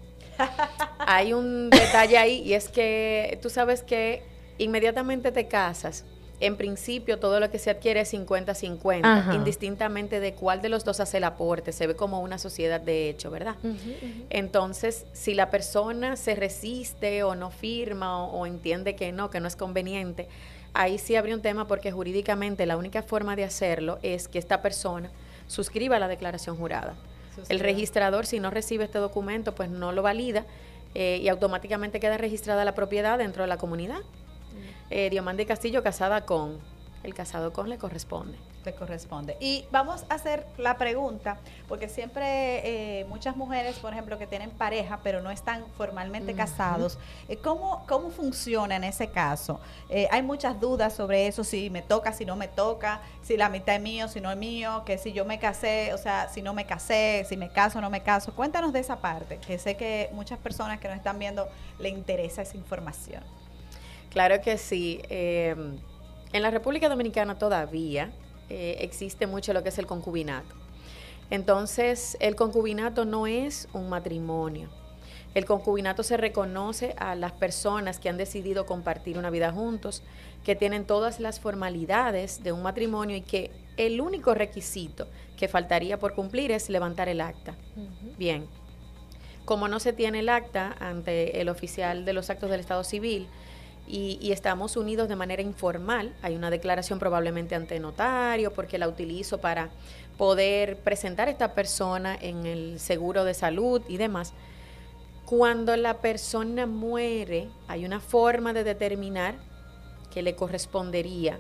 Hay un detalle ahí y es que tú sabes que inmediatamente te casas, en principio todo lo que se adquiere es cincuenta cincuenta,
Ajá.
indistintamente de cuál de los dos hace el aporte, se ve como una sociedad de hecho, ¿verdad? Entonces, si la persona se resiste o no firma o, o entiende que no, que no es conveniente, ahí sí habría un tema porque jurídicamente la única forma de hacerlo es que esta persona suscriba la declaración jurada. El registrador, si no recibe este documento, pues no lo valida eh, y automáticamente queda registrada la propiedad dentro de la comunidad. Eh, Diomandi Castillo casada con, el casado con le corresponde.
Le corresponde. Y vamos a hacer la pregunta, porque siempre eh, muchas mujeres, por ejemplo, que tienen pareja, pero no están formalmente
Ujú.
casados, eh, ¿cómo, ¿cómo funciona en ese caso? Eh, hay muchas dudas sobre eso, si me toca, si no me toca, si la mitad es mío, si no es mío, que si yo me casé, o sea, si no me casé, si me caso o no me caso. Cuéntanos de esa parte, que sé que muchas personas que nos están viendo le interesa esa información.
Claro que sí. Eh, en la República Dominicana todavía eh, existe mucho lo que es el concubinato. Entonces, el concubinato no es un matrimonio. El concubinato se reconoce a las personas que han decidido compartir una vida juntos, que tienen todas las formalidades de un matrimonio y que el único requisito que faltaría por cumplir es levantar el acta. Bien, como no se tiene el acta ante el oficial de los actos del Estado Civil, Y, y estamos unidos de manera informal, hay una declaración probablemente ante notario porque la utilizo para poder presentar a esta persona en el seguro de salud y demás. Cuando la persona muere, hay una forma de determinar que le correspondería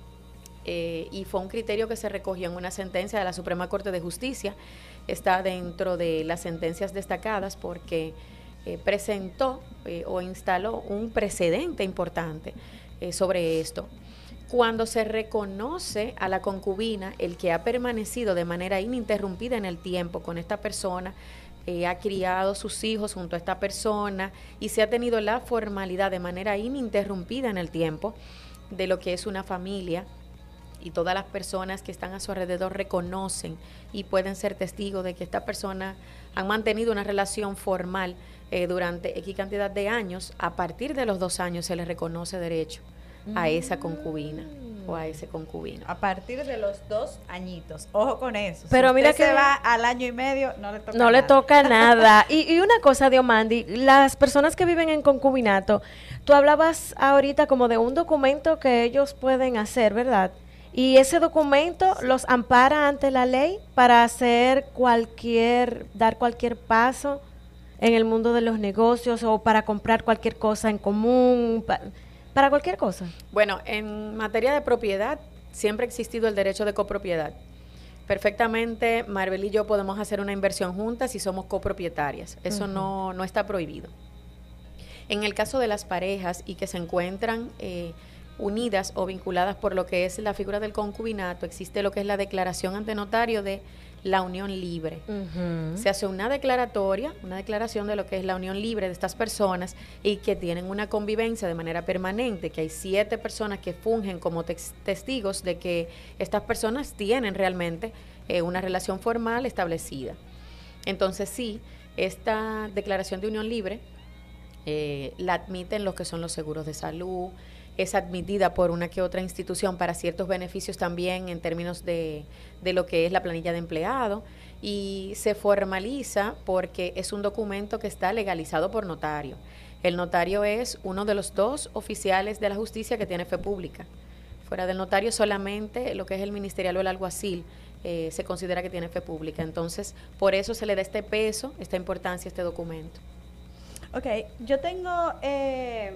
eh, y fue un criterio que se recogió en una sentencia de la Suprema Corte de Justicia, está dentro de las sentencias destacadas porque Eh, presentó eh, o instaló un precedente importante eh, sobre esto. Cuando se reconoce a la concubina el que ha permanecido de manera ininterrumpida en el tiempo con esta persona, eh, ha criado sus hijos junto a esta persona y se ha tenido la formalidad de manera ininterrumpida en el tiempo de lo que es una familia, y todas las personas que están a su alrededor reconocen y pueden ser testigos de que esta persona han mantenido una relación formal eh, durante X cantidad de años, a partir de los dos años se le reconoce derecho a esa concubina o a ese concubino.
A partir de los dos añitos. Ojo con eso.
Pero
si
mira
usted
que-
se va al año y medio, no le toca
No le
nada.
toca nada. Y, y una cosa, Diomandi, las personas que viven en concubinato, tú hablabas ahorita como de un documento que ellos pueden hacer, ¿verdad? Y ese documento los ampara ante la ley para hacer cualquier, dar cualquier paso en el mundo de los negocios o para comprar cualquier cosa en común, pa- para cualquier cosa.
Bueno, en materia de propiedad siempre ha existido el derecho de copropiedad. Perfectamente, Marvel y yo podemos hacer una inversión juntas si somos copropietarias. Eso
Ujú.
no, no está prohibido. En el caso de las parejas y que se encuentran eh, unidas o vinculadas por lo que es la figura del concubinato, existe lo que es la declaración ante notario de la unión libre. Se hace una declaratoria, una declaración de lo que es la unión libre de estas personas y que tienen una convivencia de manera permanente, que hay siete personas que fungen como tex- testigos de que estas personas tienen realmente eh, una relación formal establecida. Entonces sí, esta declaración de unión libre eh, la admiten los que son los seguros de salud, es admitida por una que otra institución para ciertos beneficios también en términos de, de lo que es la planilla de empleado, y se formaliza porque es un documento que está legalizado por notario. El notario es uno de los dos oficiales de la justicia que tiene fe pública. Fuera del notario solamente lo que es el ministerial o el alguacil eh, se considera que tiene fe pública. Entonces, por eso se le da este peso, esta importancia a este documento.
Ok, yo tengo eh,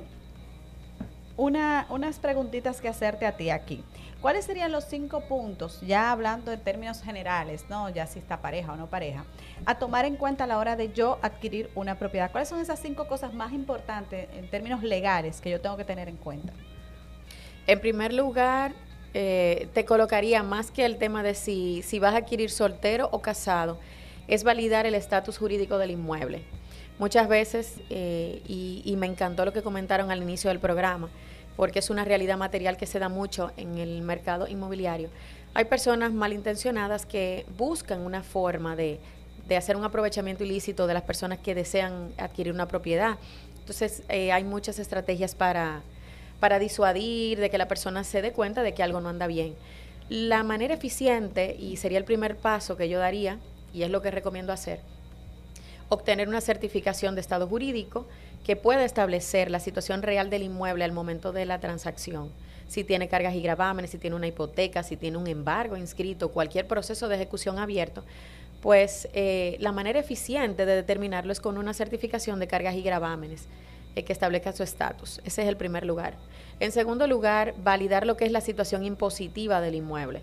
una, unas preguntitas que hacerte a ti aquí. ¿Cuáles serían los cinco puntos, ya hablando en términos generales, no ya si está pareja o no pareja, a tomar en cuenta a la hora de yo adquirir una propiedad? ¿Cuáles son esas cinco cosas más importantes en términos legales que yo tengo que tener en cuenta?
En primer lugar, eh, te colocaría más que el tema de si, si vas a adquirir soltero o casado, es validar el estatus jurídico del inmueble. Muchas veces, eh, y, y me encantó lo que comentaron al inicio del programa, porque es una realidad material que se da mucho en el mercado inmobiliario. Hay personas malintencionadas que buscan una forma de, de hacer un aprovechamiento ilícito de las personas que desean adquirir una propiedad. Entonces, eh, hay muchas estrategias para, para disuadir, de que la persona se dé cuenta de que algo no anda bien. La manera eficiente, y sería el primer paso que yo daría, y es lo que recomiendo hacer, obtener una certificación de estado jurídico que pueda establecer la situación real del inmueble al momento de la transacción. Si tiene cargas y gravámenes, si tiene una hipoteca, si tiene un embargo inscrito, cualquier proceso de ejecución abierto, pues eh, la manera eficiente de determinarlo es con una certificación de cargas y gravámenes eh, que establezca su estatus. Ese es el primer lugar. En segundo lugar, validar lo que es la situación impositiva del inmueble.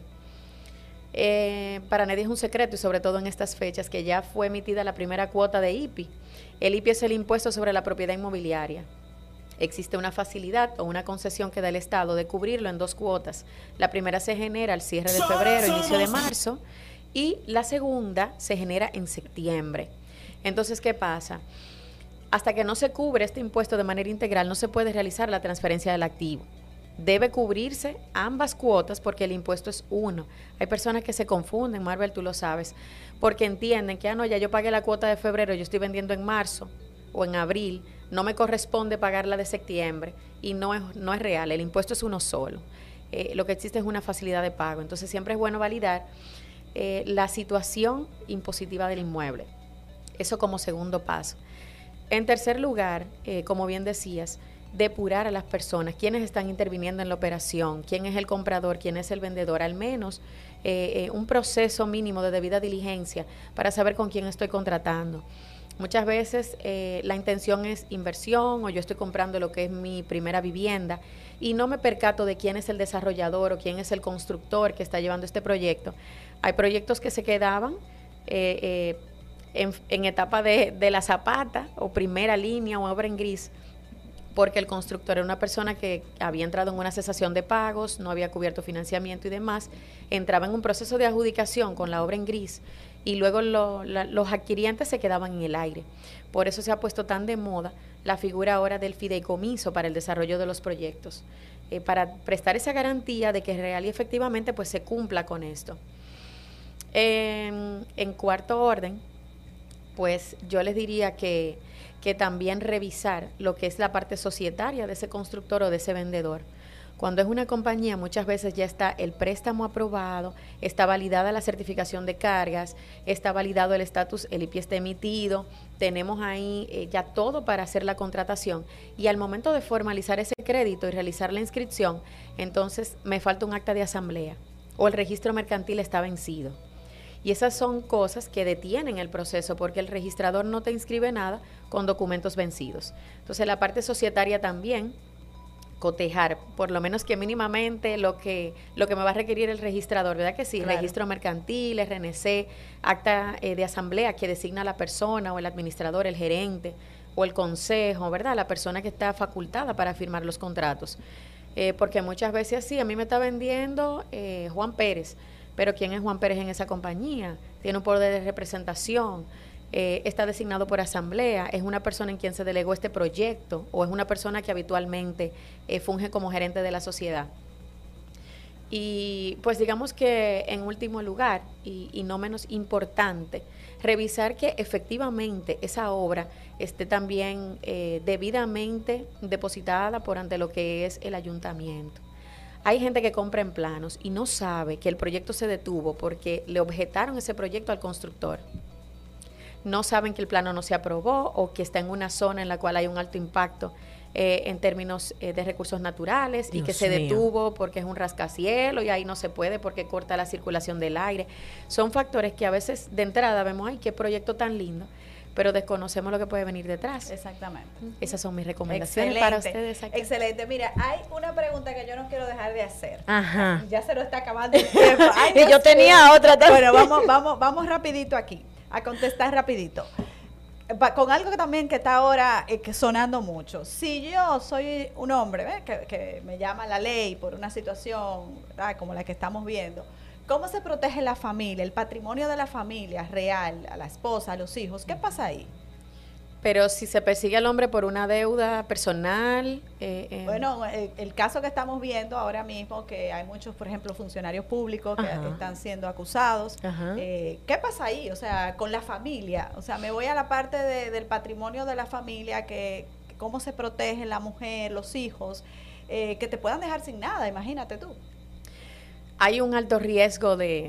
Eh, para nadie es un secreto, y sobre todo en estas fechas, que ya fue emitida la primera cuota de I P I. El I P I es el impuesto sobre la propiedad inmobiliaria. Existe una facilidad o una concesión que da el Estado de cubrirlo en dos cuotas. La primera se genera al cierre de febrero, inicio de marzo, y la segunda se genera en septiembre. Entonces, ¿qué pasa? Hasta que no se cubre este impuesto de manera integral, no se puede realizar la transferencia del activo. Debe cubrirse ambas cuotas porque el impuesto es uno. Hay personas que se confunden, Marvel, tú lo sabes, porque entienden que, ah, no, ya yo pagué la cuota de febrero, yo estoy vendiendo en marzo o en abril, no me corresponde pagar la de septiembre, y no es, no es real, el impuesto es uno solo. Eh, lo que existe es una facilidad de pago. Entonces siempre es bueno validar eh, la situación impositiva del inmueble. Eso como segundo paso. En tercer lugar, eh, como bien decías, depurar a las personas, quiénes están interviniendo en la operación, quién es el comprador, quién es el vendedor, al menos eh, eh, un proceso mínimo de debida diligencia para saber con quién estoy contratando. Muchas veces eh, la intención es inversión, o yo estoy comprando lo que es mi primera vivienda y no me percato de quién es el desarrollador o quién es el constructor que está llevando este proyecto. Hay proyectos que se quedaban eh, eh, en, en etapa de, de la zapata o primera línea o obra en gris, porque el constructor era una persona que había entrado en una cesación de pagos, no había cubierto financiamiento y demás, entraba en un proceso de adjudicación con la obra en gris, y luego lo, la, los adquirientes se quedaban en el aire. Por eso se ha puesto tan de moda la figura ahora del fideicomiso para el desarrollo de los proyectos, eh, para prestar esa garantía de que real y efectivamente pues se cumpla con esto. En, en cuarto orden, pues yo les diría que que también revisar lo que es la parte societaria de ese constructor o de ese vendedor. Cuando es una compañía, muchas veces ya está el préstamo aprobado, está validada la certificación de cargas, está validado el estatus, el I P I está emitido, tenemos ahí eh, ya todo para hacer la contratación, y al momento de formalizar ese crédito y realizar la inscripción, entonces me falta un acta de asamblea o el registro mercantil está vencido. Y esas son cosas que detienen el proceso porque el registrador no te inscribe nada con documentos vencidos. Entonces la parte societaria también, cotejar, por lo menos que mínimamente lo que lo que me va a requerir el registrador, ¿verdad que sí? Claro. Registro mercantil, R N C, acta eh, de asamblea que designa la persona o el administrador, el gerente o el consejo, ¿verdad? La persona que está facultada para firmar los contratos. Eh, porque muchas veces sí, a mí me está vendiendo eh, Juan Pérez, pero ¿quién es Juan Pérez en esa compañía? Tiene un poder de representación, eh, está designado por asamblea, es una persona en quien se delegó este proyecto o es una persona que habitualmente eh, funge como gerente de la sociedad. Y pues digamos que en último lugar, y, y no menos importante, revisar que efectivamente esa obra esté también eh, debidamente depositada por ante lo que es el ayuntamiento. Hay gente que compra en planos y no sabe que el proyecto se detuvo porque le objetaron ese proyecto al constructor. No saben que el plano no se aprobó o que está en una zona en la cual hay un alto impacto eh, en términos eh, de recursos naturales y
Dios
que se
mío.
detuvo porque es un rascacielos y ahí no se puede porque corta la circulación del aire. Son factores que a veces de entrada vemos, ay, qué proyecto tan lindo, pero desconocemos lo que puede venir detrás.
Exactamente.
Esas son mis recomendaciones para ustedes aquí.
Excelente. Mira, hay una pregunta que yo no quiero dejar de hacer.
Ajá.
Ya se lo está acabando el tiempo. Ay,
Y yo
Dios
tenía
mío.
otra también.
Bueno, vamos, vamos, vamos rapidito aquí, a contestar rapidito. Pa- Con algo que también que está ahora eh, que sonando mucho. Si yo soy un hombre ¿eh? que, que me llama la ley por una situación ¿verdad? Como la que estamos viendo, ¿cómo se protege la familia, el patrimonio de la familia real, a la esposa, a los hijos? ¿Qué pasa ahí?
Pero si se persigue al hombre por una deuda personal, eh, eh,
Bueno, el, el caso que estamos viendo ahora mismo, que hay muchos, por ejemplo, funcionarios públicos que
Ajá.
están siendo acusados.
Ajá.
Eh, ¿Qué pasa ahí? O sea, con la familia. O sea, me voy a la parte de- del patrimonio de la familia, que, que cómo se protege la mujer, los hijos, eh, que te puedan dejar sin nada, imagínate tú.
hay un alto riesgo de,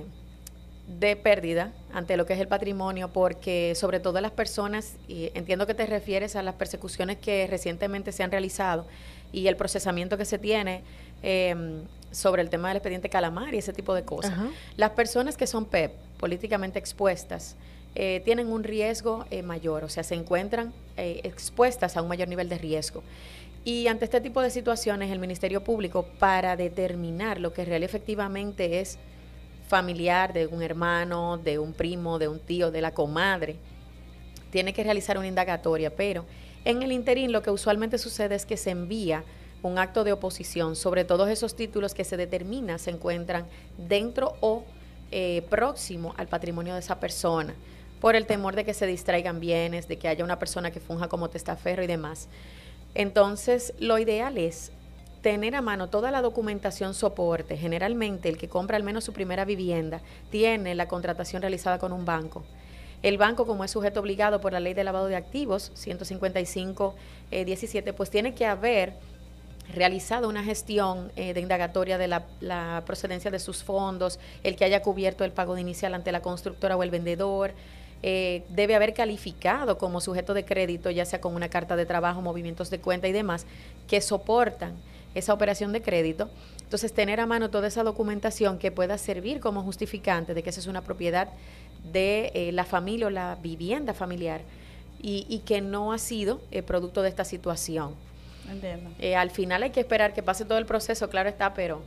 de pérdida ante lo que es el patrimonio, porque sobre todo las personas, y entiendo que te refieres a las persecuciones que recientemente se han realizado y el procesamiento que se tiene eh, sobre el tema del expediente Calamar y ese tipo de cosas.
Ajá.
Las personas que son P E P, políticamente expuestas, eh, tienen un riesgo eh, mayor, o sea, se encuentran eh, expuestas a un mayor nivel de riesgo. Y ante este tipo de situaciones, el Ministerio Público, para determinar lo que real y efectivamente es familiar de un hermano, de un primo, de un tío, de la comadre, tiene que realizar una indagatoria, pero en el interín lo que usualmente sucede es que se envía un acto de oposición sobre todos esos títulos que se determina se encuentran dentro o eh, próximo al patrimonio de esa persona, por el temor de que se distraigan bienes, de que haya una persona que funja como testaferro y demás. Entonces, lo ideal es tener a mano toda la documentación soporte. Generalmente, el que compra al menos su primera vivienda tiene la contratación realizada con un banco. El banco, como es sujeto obligado por la ley de lavado de activos, ciento cincuenta y cinco diecisiete, pues tiene que haber realizado una gestión eh, de indagatoria de la, la procedencia de sus fondos, el que haya cubierto el pago de inicial ante la constructora o el vendedor, eh, debe haber calificado como sujeto de crédito, ya sea con una carta de trabajo, movimientos de cuenta y demás, que soportan esa operación de crédito. Entonces, tener a mano toda esa documentación que pueda servir como justificante de que esa es una propiedad de eh, la familia o la vivienda familiar y, y que no ha sido eh, producto de esta situación.
Entiendo.
Eh, al final hay que esperar que pase todo el proceso, claro está, pero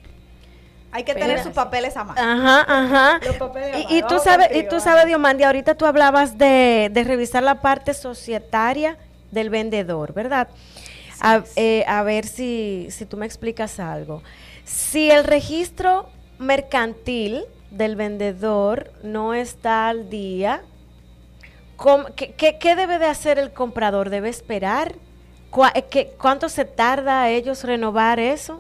Hay que
Pero
tener
así.
sus papeles a mano.
Ajá, ajá.
Los papeles a
Y,
mano.
y tú
Vamos
sabes, y
contigo,
tú
vamos.
sabes, Diomandi, ahorita tú hablabas de, de revisar la parte societaria del vendedor, ¿verdad? A, eh, a ver si, si tú me explicas algo. Si el registro mercantil del vendedor no está al día, ¿cómo- qué, qué- qué debe de hacer el comprador? ¿Debe esperar? ¿Cuá- eh, qué- ¿Cuánto se tarda a ellos renovar eso?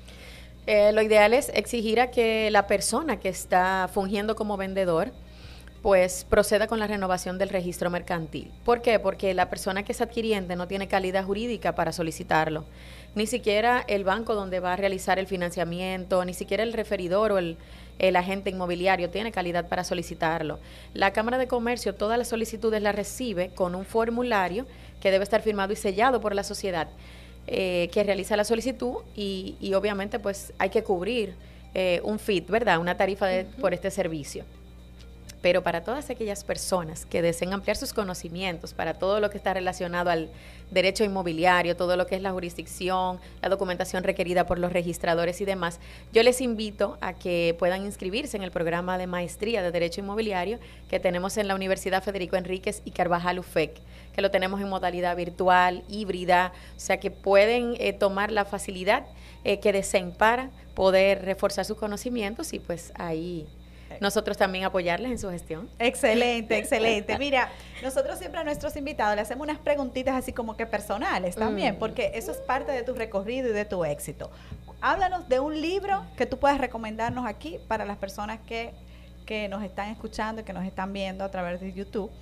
Eh, lo ideal es exigir a que la persona que está fungiendo como vendedor pues proceda con la renovación del registro mercantil. ¿Por qué? Porque la persona que es adquiriente no tiene calidad jurídica para solicitarlo. Ni siquiera el banco donde va a realizar el financiamiento, ni siquiera el referidor o el, el agente inmobiliario tiene calidad para solicitarlo. La Cámara de Comercio todas las solicitudes las recibe con un formulario que debe estar firmado y sellado por la sociedad eh, que realiza la solicitud y, y obviamente pues hay que cubrir eh, un F I T, ¿verdad? Una tarifa de, uh-huh. por este servicio. Pero para todas aquellas personas que deseen ampliar sus conocimientos, para todo lo que está relacionado al derecho inmobiliario, todo lo que es la jurisdicción, la documentación requerida por los registradores y demás, yo les invito a que puedan inscribirse en el programa de maestría de Derecho Inmobiliario que tenemos en la Universidad Federico Enríquez y Carvajal U F E C, que lo tenemos en modalidad virtual, híbrida, o sea que pueden eh, tomar la facilidad eh, que deseen para poder reforzar sus conocimientos y pues ahí nosotros también apoyarles en su gestión.
Excelente, excelente. Mira, nosotros siempre a nuestros invitados le hacemos unas preguntitas así como que personales también,
Mm.
porque eso es parte de tu recorrido y de tu éxito. Háblanos de un libro que tú puedas recomendarnos aquí para las personas que, que nos están escuchando y que nos están viendo a través de YouTube.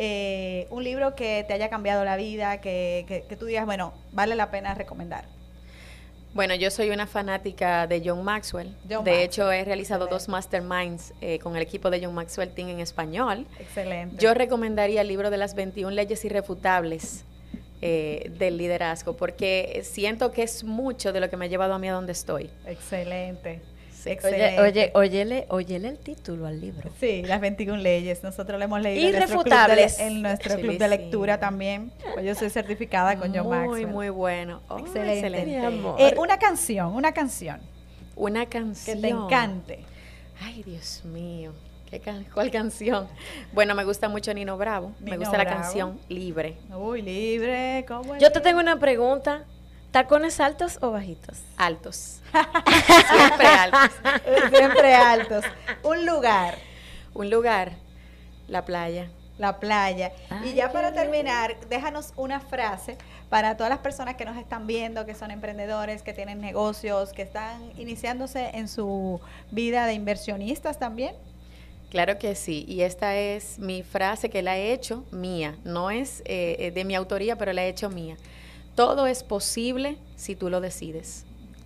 Eh, un libro que te haya cambiado la vida, que, que, que tú digas, bueno, vale la pena recomendar.
Bueno, yo soy una fanática de John Maxwell.
John
de
Maxwell.
hecho, he realizado
Excelente.
dos masterminds eh, con el equipo de John Maxwell Team en español.
Excelente.
Yo recomendaría el libro de las veintiuna leyes irrefutables eh, del liderazgo, porque siento que es mucho de lo que me ha llevado a mí a donde estoy.
Excelente.
Oye,
Excelente.
oye, óyele, óyele el título al libro.
Sí, las veintiuna leyes. Nosotros lo hemos leído en nuestro club de,
Irrefutables.
en nuestro club de
Chulísimo.
lectura también. Pues yo soy certificada con John
Muy,
Maxwell.
muy bueno. Oh,
Excelente.
Mi amor.
Eh, una canción, una canción
Una
que
canción.
te encante.
Ay, Dios mío. ¿Qué can- ¿Cuál canción? Bueno, me gusta mucho Nino Bravo. me
Nino
gusta la
Bravo.
canción Libre.
Uy, libre, ¿cómo es?
Yo te tengo una pregunta. ¿Tacones altos o bajitos?
Altos. Siempre altos.
Siempre altos. Un lugar,
Un lugar, la playa.
la playa. y
Ay,
ya
qué
para
bien.
terminar, déjanos una frase para todas las personas que nos están viendo, que son emprendedores, que tienen negocios, que están iniciándose en su vida de inversionistas también.
Claro que sí, y esta es mi frase que la he hecho mía, no es eh, eh, de mi autoría, pero la he hecho mía. Todo es posible si tú lo decides.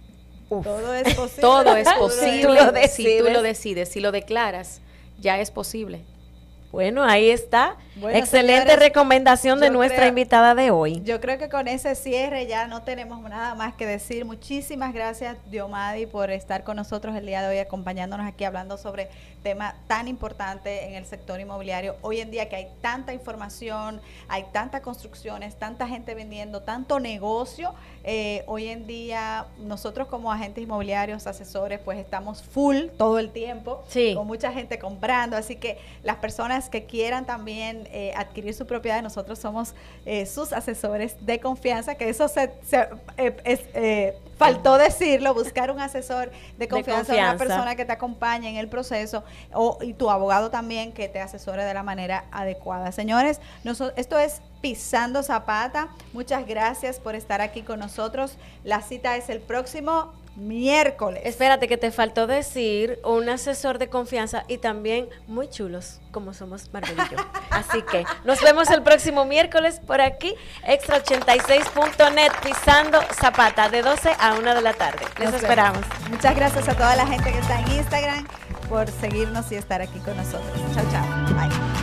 Todo es posible.
Todo es
Si tú lo
posible
Si tú lo
si tú lo
decides.
decides, si lo declaras, ya es posible.
Bueno, ahí está.
Bueno,
Excelente
señores,
recomendación de
yo
nuestra
creo-
invitada de hoy.
Yo creo que con ese cierre ya no tenemos nada más que decir. Muchísimas gracias, Diomadi, por estar con nosotros el día de hoy, acompañándonos aquí, hablando sobre tema tan importante en el sector inmobiliario. Hoy en día que hay tanta información, hay tantas construcciones, tanta gente vendiendo, tanto negocio. Eh, hoy en día nosotros como agentes inmobiliarios, asesores, pues estamos full todo el tiempo,
Sí.
con mucha gente comprando. Así que las personas que quieran también eh, adquirir su propiedad, nosotros somos eh, sus asesores de confianza, que eso se, se, eh, es, eh, faltó decirlo, buscar un asesor de confianza, una
confianza.
persona que te acompañe en el proceso, o, y tu abogado también que te asesore de la manera adecuada. Señores, noso- esto es Pisando Zapata. Muchas gracias por estar aquí con nosotros. La cita es el próximo miércoles.
Espérate, que te faltó decir un asesor de confianza y también muy chulos, como somos Marvel y yo. Así que nos vemos el próximo miércoles por aquí, extra ochenta y seis punto net, Pisando Zapata, de doce a una de la tarde. Les
Nos
esperamos.
vemos. Muchas gracias a toda la gente que está en Instagram por seguirnos y estar aquí con nosotros. Chao, chao. Bye.